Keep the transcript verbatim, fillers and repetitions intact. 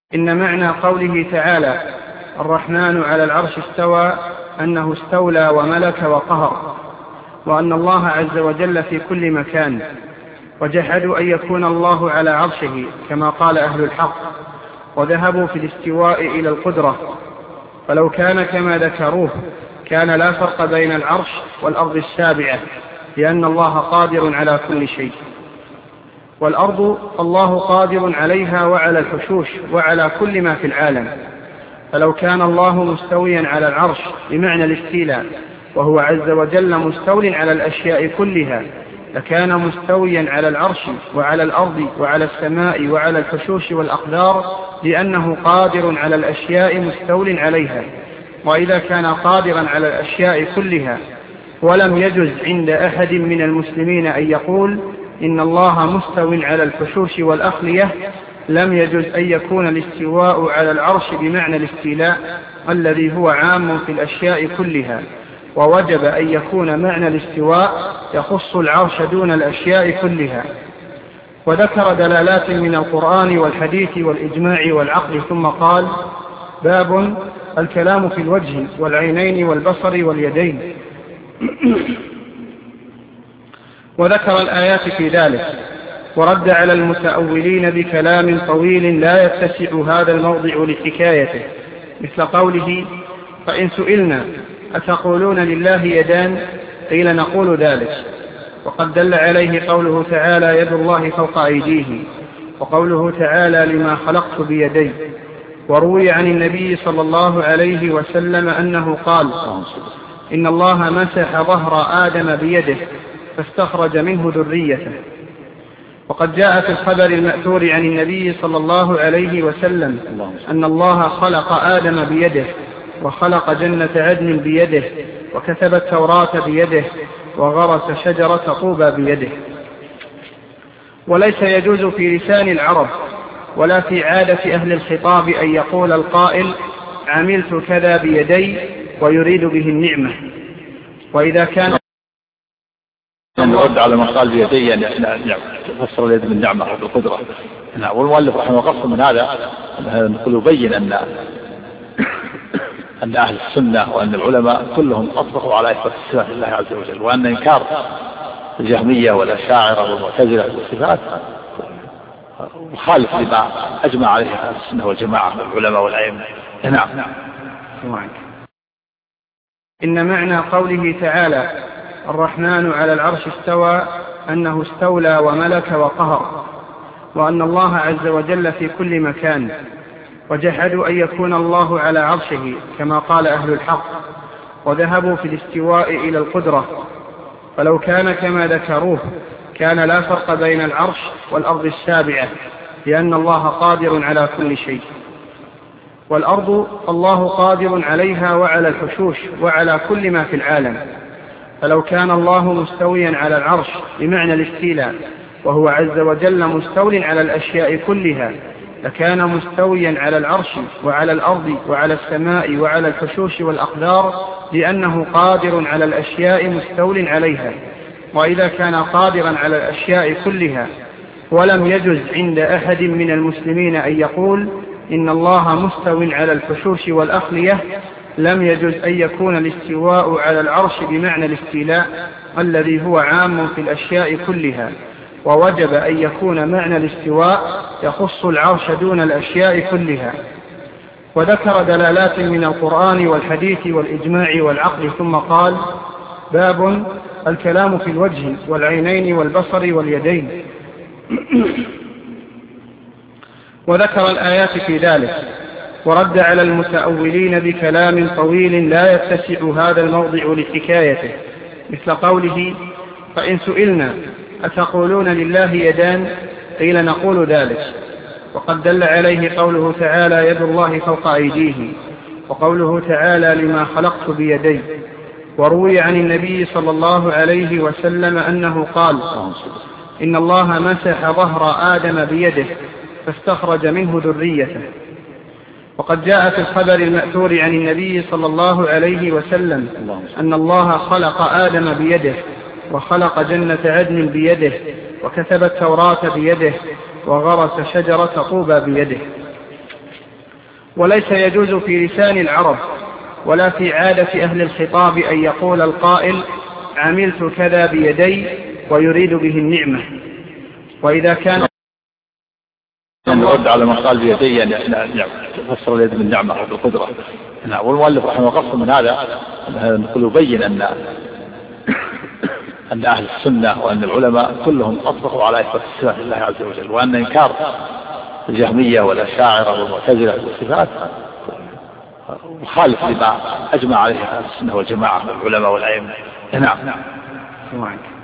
إن معنى قوله تعالى الرحمن على العرش استوى أنه استولى وملك وقهر، وأن الله عز وجل في كل مكان، وجحدوا أن يكون الله على عرشه كما قال أهل الحق، وذهبوا في الاستواء إلى القدرة، فلو كان كما ذكروه كان لا فرق بين العرش والأرض السابعة، لأن الله قادر على كل شيء. والأرض الله قادر عليها وعلى الحشوش وعلى كل ما في العالم، فلو كان الله مستويا على العرش بمعنى الاستيلاء وهو عز وجل مستول على الأشياء كلها، لكان مستويا على العرش وعلى الأرض وعلى السماء وعلى الحشوش والأقدار، لأنه قادر على الأشياء مستول عليها. وإذا كان قادرا على الأشياء كلها ولم يجز عند أحد من المسلمين أن يقول إن الله مستو على الحشوش والأخلية، لم يجز أن يكون الاستواء على العرش بمعنى الاستيلاء الذي هو عام في الأشياء كلها، ووجب أن يكون معنى الاستواء يخص العرش دون الأشياء كلها. وذكر دلالات من القرآن والحديث والإجماع والعقل، ثم قال: باب الكلام في الوجه والعينين والبصر واليدين. وذكر الآيات في ذلك، ورد على المتأولين بكلام طويل لا يتسع هذا الموضع لحكايته، مثل قوله: فإن سئلنا أتقولون لله يدان؟ قيل نقول ذلك. وقد دل عليه قوله تعالى: يد الله فوق أيديهم، وقوله تعالى: لما خلقت بيدي. وروي عن النبي صلى الله عليه وسلم أنه قال: إن الله مسح ظهر آدم بيده فاستخرج منه ذريته. وقد جاء في الخبر المأثور عن النبي صلى الله عليه وسلم أن الله خلق آدم بيده، وخلق جنة عدن بيده، وكتب التوراة بيده، وغرس شجرة طوبى بيده. وليس يجوز في لسان العرب ولا في عادة أهل الخطاب أن يقول القائل: عملت كذا بيدي، ويريد به النعمة. وإذا كان نرد على ما قال بيدي يعني تفسر اليد بالنعمة أو بالقدرة. والمؤلف رحمه الله قصد من هذا نقول يبين أن أن أهل السنة وأن العلماء كلهم أطلقوا على إثبات الصفات لله عز وجل، وأن إنكار الجهمية والأشاعرة والمعتزلة والصفات مخالف لما أجمع عليه أهل السنة والجماعة والعلماء والأئمة. نعم. إن معنى قوله تعالى الرحمن على العرش استوى أنه استولى وملك وقهر، وأن الله عز وجل في كل مكان، وجحدوا أن يكون الله على عرشه كما قال أهل الحق، وذهبوا في الاستواء إلى القدرة، فلو كان كما ذكروه كان لا فرق بين العرش والأرض السابعة، لأن الله قادر على كل شيء. والأرض الله قادر عليها وعلى الحشوش وعلى كل ما في العالم، فلو كان الله مستويا على العرش بمعنى الاستيلاء وهو عز وجل مستول على الأشياء كلها، لكان مستويا على العرش وعلى الأرض وعلى السماء وعلى الحشوش والأقدار، لأنه قادر على الأشياء مستول عليها. وإذا كان قادرا على الأشياء كلها ولم يجز عند أحد من المسلمين أن يقول إن الله مستو على الحشوش والأخلية، لم يجز أن يكون الاستواء على العرش بمعنى الاستيلاء الذي هو عام في الأشياء كلها، ووجب أن يكون معنى الاستواء يخص العرش دون الأشياء كلها. وذكر دلالات من القرآن والحديث والإجماع والعقل، ثم قال: باب الكلام في الوجه والعينين والبصر واليدين. وذكر الآيات في ذلك، ورد على المتأولين بكلام طويل لا يتسع هذا الموضع لحكايته، مثل قوله: فإن سئلنا أتقولون لله يدان؟ قيل نقول ذلك. وقد دل عليه قوله تعالى: يد الله فوق أيديهم، وقوله تعالى: لما خلقت بيدي. وروي عن النبي صلى الله عليه وسلم أنه قال: إن الله مسح ظهر آدم بيده فاستخرج منه ذريته. وقد جاء في الخبر المأثور عن النبي صلى الله عليه وسلم أن الله خلق آدم بيده، وخلق جنة عدن بيده، وكتب التوراة بيده، وغرس شجرة طوبى بيده. وليس يجوز في لسان العرب ولا في عادة أهل الخطاب أن يقول القائل عملت كذا بيدي ويريد به النعمة. وإذا كان نرد على ما قال بيدي يعني تفسر اليد بالنعمة أو بالقدرة. والمؤلف رحمه الله قصد من هذا نقول يبين أن أن أهل السنة وأن العلماء كلهم أطلقوا على إثبات الصفات لله عز وجل، وأن إنكار الجهمية والأشاعرة والمعتزلة والصفات مخالف لما أجمع عليه أهل السنة والجماعة والعلماء والأئمة. نعم.